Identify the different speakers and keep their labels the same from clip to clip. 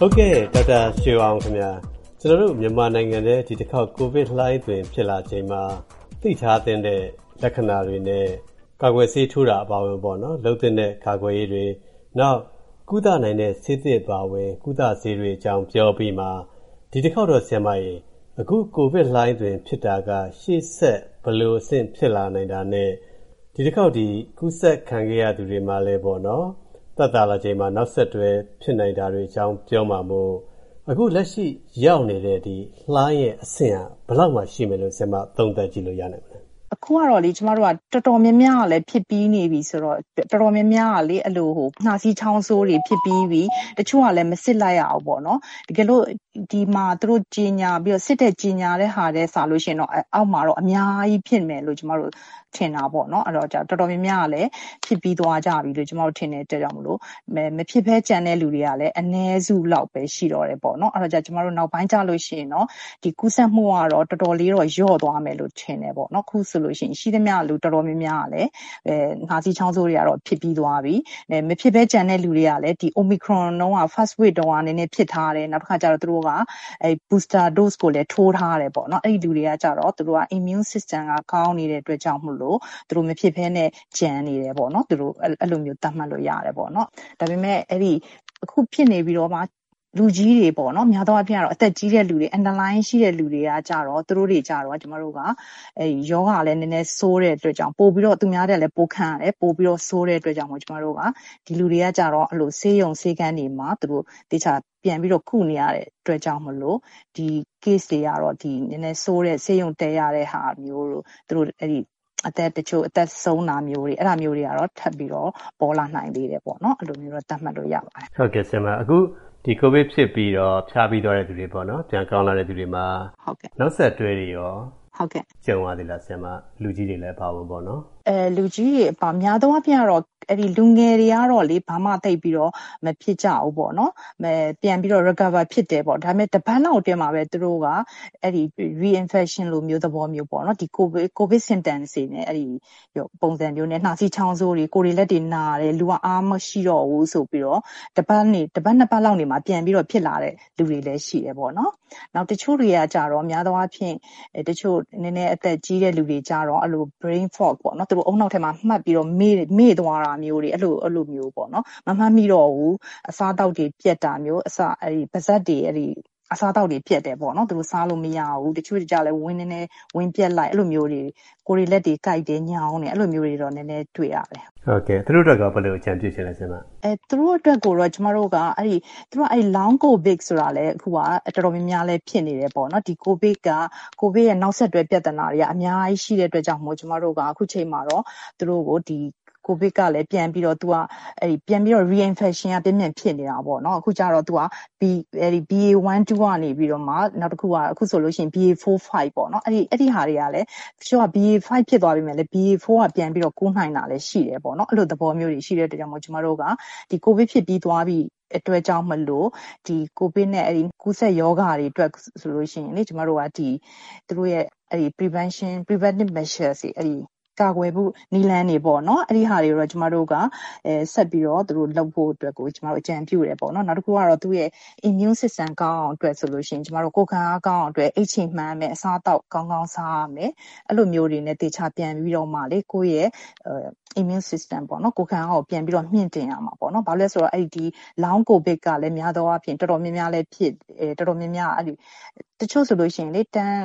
Speaker 1: ဟုတ်ကဲ့ဒေါက်တာရွှေအောင်ခင်ဗျာကျွန်တော်တို့မြန်မာနိုင်ငံထဲဒီတစ်ခေါက်ကိုဗစ်လှိုင်းတွင်ဖြစ်လာချိန်မှာသိထားတဲ့လက္ခဏာတွေနဲ့ကာကွယ်ဆေးထိုးတာအပါအဝင်ပေါ့နော်လုပ်တဲ့ကာကွယ်ရေးတွေနောက်ကုသနိုင်တဲ့ဆေးသစ်ပါဝင်ကုသဆေးတွေအကြောင်းပြောပြီးမှဒီတစ်ခေါက်တော့ဆရာမကြီးအခုကိုဗစ်လှိုင်းတွင်ဖြစ်တာကရှေ့ဆက်ဘယ်လိုအဆင့်ဖြစ်လာနိုင်တာနဲ့ဒီတစ်ခေါက်ဒီကုသခံခဲ့ရသူတွေမှာလည်းပေါ့နော်သက်သာလာချိန်မှာနောက်ဆက်တွဲဖြစ်နိုင်တာတွေအကြောင်းပြောမှာမို့အခုလက်ရှိရောက်နေတဲ့ဒီလှိုင်းရဲ့အဆင့်ကဘယ်လောက်မှရှိမယ်လို့ဆရာမသုံးသပ်ကြည့်လို့ရနိုင်မလဲ
Speaker 2: အခုကတော့လေကျမတို့ကတော်တော်များများကလည်းဖြစ်ပြီးနေပြီဆိုတော့တော်တော်များများကလေအဲ့လိုနှာစီးချောင်းဆိုးတွေဖြစ်ပြီးပြီတချို့ကလည်းမစစ်လိုက်ရအောင်ပေါ့နော်တကယ်လို့ဒီမှာသူတို့ကြီးညာပြီးတော့စစ်တဲ့ကြီးညာတဲ့ဟာတဲ့ဆိုလို့ရှိရင်တော့အောက်မှာတော့အများကြီးဖြစ်မယ်လို့ကျမတို့ထင်တာပေါ့နော်အဲ့တော့တော်တော်များများကလည်းဖြစ်ပြီးသွားကြပြီလို့ကျမတို့ထင်တဲ့အတွက်ကြောင့်မလို့မဖြစ်ဘဲကြံတဲ့လူတွေကလည်းအ ਨੇ စုလောက်ပဲရှိတော့တယ်ပေါ့နော်အဲ့တော့ကျမတို့နောက်ပိုင်းကြလို့ရှိရင်တော့ဒီကူးစက်မှုကတော့တော်တော်လေးတော့လျော့သွားမယ်လို့ထင်တယ်ပေါ့နော်ခုဆိုလို့ရှိရင်ရှိသမျှလူတော်တော်များများကလည်းနှာစီးချောင်းဆိုးတွေကတော့ဖြစ်ပြီးသွားပြီမဖြစ်ဘဲကြံတဲ့လူတွေကလည်းဒီ Omicron တော့ first wave တော့နည်းနည်းဖြစ်ထားတယ်နောက်တစ်ခါကျတော့သူတို့ကbooster dose ကိုလည်းထိုးထားတယ်ပေါ့နော်အဲ့ဒီလူတွေကကြတော့သူတို့က immune system ကကောင်းနေတဲ့အတွက်ကြောင့်မို့လို့သူတို့မဖြစ်ဘဲနဲ့ကြံနေတယ်ပေါ့နော်သူတို့အဲ့လိုမျိုးသတ်မှတ်လို့ရတယ်ပေါ့နော်ဒါပေမဲ့အဲ့ဒီအခုဖြစ်နေပြီးတော့မှလူကြီးတွေပေါ့နော်များသောအားဖြင့်ကတော့အသက်ကြီးတဲ့လူတွေ underline ရှိတဲ့လူတွေကကြတော့သူတို့တွေကြတော့ကျမတို့ကယောဂလည်းနည်းနည်းဆိုးတဲ့အတွက်ကြောင့်ပို့ပြီးတော့သူများတဲ့လည်းပိုခံရတယ်ပို့ပြီးတော့ဆိုးတဲ့အတွက်ကြောင့်မို့ကျမတို့ကဒီလူတွေကကြတော့အဲ့လိုဆေးရုံဆေးကန်းတွေမှာသူတို့တခြားပြန်ပြီးတော့ခုနေရတဲ့အတွက်ကြောင့်မလို့ဒီ case တွေကတော့ဒီနည်းနည်းဆိုးတဲ့ဆေးရုံတက်ရတဲ့ဟာမျိုးတို့သူတို့အဲ့ဒီအသက်တချို့အသက်ဆုံးတာမျိုးတွေအဲ့ဒါမျိုးတွေကတော့ထပ်ပြီးတော့ပေါ်လာနိုင်သေးတယ်ပေါ့နော်အဲ့လိုမျိုးတော့သတ်မှတ်လို့ရပါတယ်
Speaker 1: ဟုတ်ကဲ့ဆရာမအခုဒီကိုဗစ်ဖြစ်ပြီးတော့ဖြားပြီးသွားတဲ့သူတွေပေါ့နော်ပြန်ကောင်းလာတဲ့သူတွေမှာ
Speaker 2: ဟုတ်ကဲ့
Speaker 1: နောက်ဆက်တွဲတွေရော
Speaker 2: ဟုတ်ကဲ့
Speaker 1: ကြုံရသေးလားဆရာမလူကြီးတွေလည်းပါဝင်ပေါ့နော်
Speaker 2: လူကြီးတွေအပါများသောအားဖြင့်ကတော့အဲ့ဒီလူငယ်တွေကတော့လေဘာမှသိပ်ပြီးတော့မဖြစ်ကြဘူးပေါ့နော်ပြန်ပြီးတော့ recover ဖြစ်တယ်ပေါ့ဒါပေမဲ့တပတ်လောက်အတွင်းမှာပဲသူတို့ကအဲ့ဒီ reinfection လိုမျိုးသဘောမျိုးပေါ့နော်ဒီ covid symptoms တွေနဲ့အဲ့ဒီပုံစံမျိုးနဲ့နှာစီးချောင်းဆိုးတွေကိုယ်တွေလက်တွေနာတယ်လူကအားမရှိတော့ဘူးဆိုပြီးတော့တပတ်နှစ်ပတ်လောက်နေမှာပြန်ပြီးတော့ဖြစ်လာတဲ့လူတွေလည်းရှိတယ်ပေါ့နော်နောက်တချို့တွေကကြတော့များသောအားဖြင့်တချို့နည်းနည်းအသက်ကြီးတဲ့လူတွေကြတော့အဲ့လို brain fog ပေါ့နော်သူတို့အုံနောက်ထဲမှာမှတ်ပြီးတော့မေ့သွားတာမျိုးတွေအဲ့လိုမျိုးပေါ့နော်မမှတ်မိတော့ဘူးအစားတောက်တွေပြက်တာမျိုးအဲ့ဒီပါးစပ်တွေအဲ့ဒီအစားတောက်တွေပြက်တယ်ပေါ့နော်သူတို့စားလို့မရဘူးတချို့ကြလည်းဝင်းနေနေဝင်းပြက်လိုက်အဲ့လိုမျိုးတွေကိုယ်တွေလက်တွေကိုက်တယ်ညောင်းတယ်အဲ့လိုမျိုးတွေတော့နည်းနည်းတွေ့ရတယ်
Speaker 1: ဟုတ်ကဲ့သူတို့အတွက်ကဘယ်လိုအကြံပြုချင်လဲဆရာမ
Speaker 2: သူတို့အတွက်ကိုတော့ကျမတို့ကအဲ့ဒီသူတို့အဲ့ long covid ဆိုတာလည်းအခုကတော်တော်များများလည်းဖြစ်နေတယ်ပေါ့နော်ဒီ covid ရဲ့နောက်ဆက်တွဲပြဿနာတွေကအများကြီးရှိတဲ့အတွက်ကြောင့်မို့ကျမတို့ကအခုချိန်မှာတော့သူတို့ကိုဒီကိုဗစ်ကလည်းပြန်ပြီးတော့ तू ကအဲ့ဒီပြန်ပြီးတော့ reinfection ကပြင်းပြင်းဖြစ်နေတာပေါ့နော်အခုကျတော့ तू ကအဲ့ဒီ BA1 2ကနေပြီးတော့မှနောက်တစ်ခုကအခုဆိုလို့ရှိရင် BA4 5ပေါ့နော်အဲ့ဒီဟာတွေကလည်းတချို့က BA5 ဖြစ်သွားပြီမဲ့လည်း BA4 ကပြန်ပြီးတော့ကူးနိုင်တာလည်းရှိတယ်ပေါ့နော်အဲ့လိုသဘောမျိုးတွေရှိတဲ့အတွက်ကြောင့်မို့ကျမတို့ကဒီကိုဗစ်ဖြစ်ပြီးသွားပြီအတွက်ကြောင့်မလို့ဒီကိုဗစ်နဲ့အဲ့ဒီကူးစက်ရောဂါတွေအတွက်ဆိုလို့ရှိရင်လေကျမတို့ကဒီသူတို့ရဲ့အဲ့ဒီ preventive measures တွေအဲ့ဒီကာကွယ်မှုနည်းလမ်းတွေပေါ့နော်အဲ့ဒီဟာတွေတော့ကျမတို့ကဆက်ပြီးတော့သူတို့လုပ်ဖို့အတွက်ကိုကျမတို့အကြံပြုတယ်ပေါ့နော်နောက်တစ်ခုကတော့သူ့ရဲ့ immune system ကောင်းအောင်အတွက်ဆိုလို့ရှိရင်ကျမတို့ကိုယ်ခံအားကောင်းအောင်အတွက်အိတ်ချင်မှန်းမယ်အစားတောက်ကောင်းကောင်းစားရမယ်အဲ့လိုမျိုးတွေနဲ့တေချာပြန်ပြီးတော့မှလေကိုယ့်ရဲ့immune system ပေါ့နော်ကိုယ်ခံအားကိုပြန်ပြီးတော့မြင့်တင်ရမှာပေါ့နော်ဘာလို့လဲဆိုတော့အဲ့ဒီ long covid ကလည်းများသောအားဖြင့်တော်တော်များများလည်းဖြစ်တော်တော်များများအဲ့ဒီတချို့ဆိုလို့ရှိရင်လေ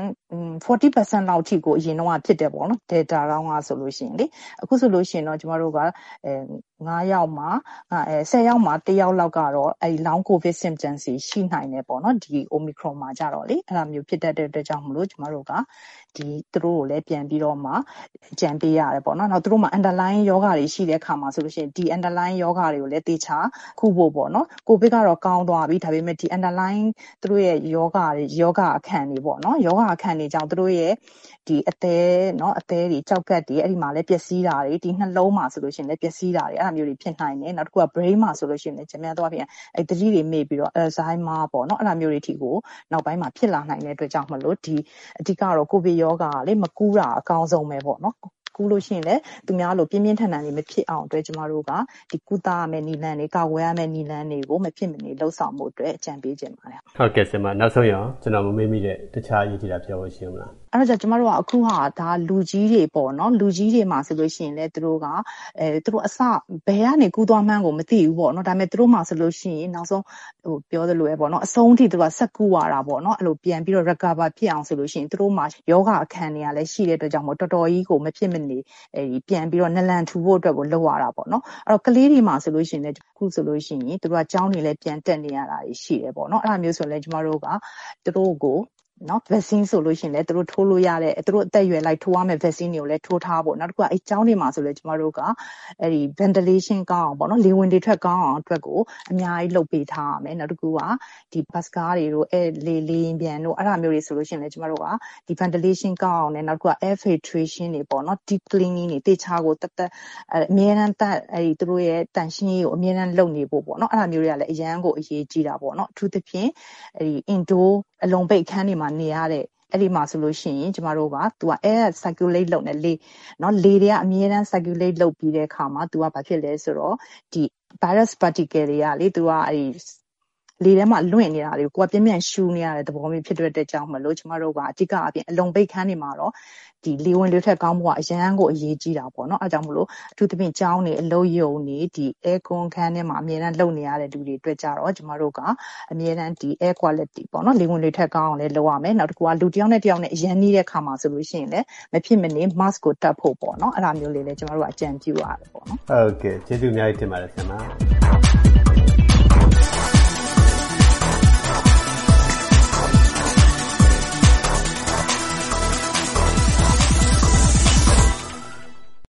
Speaker 2: 40% လောက်ထိကိုအရင်တော့ဖြစ်တယ်ပေါ့နော် data တောင်းကဆိုလို့ရှိရင်လေအခုဆိုလို့ရှိရင်တော့ကျမတို့က9ယောက်မှာ10ယောက်မှာ1ယောက်လောက်ကတော့အဲ့ဒီ long covid symptoms ရှိနိုင်တယ်ပေါ့နော်ဒီ omicron မှာကြတော့လေအဲ့လိုမျိုးဖြစ်တတ်တဲ့အတွက်ကြောင့်မလို့ကျမတို့ကဒီသူတို့ကိုလည်းပြန်ပြီးတော့မှကြံပေးရတယ်ပေါ့နော်နောက်သူတို့မှာ underlying ယောဂါတွေရှိတဲ့အခါမှာဆိုလို့ရှိရင်ဒီ underlying ယောဂါတွေကိုလည်းတေချာခုဖို့ပေါ့နော်ကိုဗစ်ကတော့ကောင်းသွားပြီဒါပေမဲ့ဒီ underlying သူတို့ရဲ့ယောဂါအခန့်တွေပေါ့နော်ယောဂါအခန့်တွေကြောင့်သူတို့ရဲ့ဒီအသေးတွေကြောက်ကတ်တွေအဲ့ဒီမှာလည်းပျက်စီးတာတွေဒီနှလုံးမှာဆိုလို့ရှိရင်လည်းပျက်စီးတာတွေအဲ့လိုမျိုးတွေဖြစ်နိုင်တယ်နောက်တစ်ခုက brain မှာဆိုလို့ရှိရင်လည်းကျန်များတော့ပြန်အဲ့တတိတွေမေ့ပြီးတော့ Alzheimer ပေါ့နော်အဲ့လိုမျိုးတွေထိကိုနောက်ပိုင်းမှာဖြစ်လာနိုင်တဲ့အတွက်ကြောင့်မလို့ဒီအဓိကတော့ကိုဗစ်ယောဂါကလေမကူးတာအကောင်းဆုံးပဲပေါ့နော်ကူးလို့ရှိရင်လည်းသူများလိုပြင်းပြင်းထန်ထန်တွေမဖြစ်အောင်အတွက်ကျမတို့ကဒီကုသရမယ့်နည်းလမ်းတွေကာကွယ်ရမယ့်နည်းလမ်းတွေကိုမဖြစ်မနေလှုပ်ဆောင်မှုအတွက်အကြံပေးခြင်းပါတယ်
Speaker 1: ဟုတ်ကဲ့ဆရာမနောက်ဆုံးရအောင်ကျွန်တော်မမေ့မိတဲ့တခြားအရေးကြီးတာပြောဖို့ရှိမလား
Speaker 2: အဲ့တော့ကျမတို့ကအခုဟာဒါလူကြီးတွေပေါ့နော်လူကြီးတွေမှာဆိုလို့ရှိရင်လည်းသူတို့ကသူတို့အစဘယ်ကနေကူးသွားမှန်းကိုမသိဘူးပေါ့နော်ဒါပေမဲ့သူတို့မှာဆိုလို့ရှိရင်နောက်ဆုံးပြောသလိုပဲပေါ့နော်အဆုံးထိသူကဆက်ကူးရတာပေါ့နော်အဲ့လိုပြန်ပြီးတော့ recover ဖြစ်အောင်ဆိုလို့ရှိရင်သူတို့မှာယောဂအခန်းတွေကလည်းရှိတဲ့အတွက်ကြောင့်မို့တော်တော်ကြီးကိုမဖြစ်မနေပြန်ပြီးတော့နလန်ထူဖို့အတွက်ကိုလုပ်ရတာပေါ့နော်အဲ့တော့ကလေးတွေမှာဆိုလို့ရှိရင်လည်းခုဆိုလို့ရှိရင်သူတို့ကကျောင်းတွေလည်းပြန်တက်နေရတာရှိတယ်ပေါ့နော်အဲ့ဒါမျိုးဆိုလည်းကျမတို့ကသူတို့ကိုနော် vaccine ဆိုလို့ရှိရင်လည်းသူတို့ထိုးလို့ရတဲ့သူတို့အသက်အရွယ်လိုက်ထိုးရမယ့် vaccine တွေကိုလည်းထိုးထားဖို့နောက်တစ်ခုကအဲကျောင်းတွေမှာဆိုလည်းကျမတို့ကအဲဒီ ventilation ကောင်းအောင်ပေါ့နော်လေဝင်တွေထွက်ကောင်းအောင်အတွက်ကိုအများကြီးလုပ်ပေးထားရမယ်နောက်တစ်ခုကဒီ bus car တွေတို့လေရင်ပြန်တို့အဲ့ဒါမျိုးတွေဆိုလို့ရှိရင်လည်းကျမတို့ကဒီ ventilation ကောင်းအောင်နဲ့နောက်တစ်ခုက air filtration တွေပေါ့နော် deep cleaning တွေတေချာကိုတတ်အမြဲတမ်းအဲဒီသူတို့ရဲ့တန်ရှင်းရေးကိုအမြဲတမ်းလုပ်နေဖို့ပေါ့နော်အဲ့ဒါမျိုးတွေကလည်းအရန်ကိုအရေးကြီးတာပေါ့နော်အထူးသဖြင့်အဲဒီ indoor အလုံးပိတ်အခန်းတွေမှာနေရတဲ့အဲ့ဒီမှာဆိုလို့ရှိရင်ကျမတို့ကသူက air circulate လုပ်နေလေနော်လေတွေကအမြဲတမ်း circulate လုပ်ပြီးတဲ့အခါမှာသူကဘာဖြစ်လဲဆိုတော့ဒီ virus particle တွေကလေသူကအဲ့ဒီလေထဲမှာလွင့်နေတာတွေကိုကပြင်းပြင်းရှူနေရတဲ့သဘောမျိုးဖြစ်တဲ့အတွက်ကြောင့်မလို့ကျမတို့ကအဓိကအပြင်အလုံးပိတ်ခန်းတွေမှာတော့ဒီလေဝင်လေထွက်ကောင်းမှုကအရန်ကိုအရေးကြီးတာပေါ့နော်အဲကြောင့်မလို့အထူးသဖြင့်ကျောင်းတွေအလုပ်ရုံတွေဒီ air con ခန်းထဲမှာအမြဲတမ်းလုပ်နေရတဲ့လူတွေအတွက်ကြတော့ကျမတို့ကအမြဲတမ်းဒီ air quality ပေါ့နော်လေဝင်လေထွက်ကောင်းအောင်လည်းလုပ်ရမယ်နောက်တစ်ခုကလူတစ်ယောက်နဲ့တစ်ယောက်နဲ့အရန်နေတဲ့ခါမှာဆိုလို့ရှိရင်လည်းမဖြစ်မနေ mask ကိုတပ်ဖို့ပေါ့နော်အဲ့ဒါမျိုးလေးလည်းကျမတို့ကအကြံပြုရတယ်ပေါ့နော်
Speaker 1: ဟုတ်ကဲ့ကျေးဇူးအများကြီးတင်ပါတယ်ဆရာမ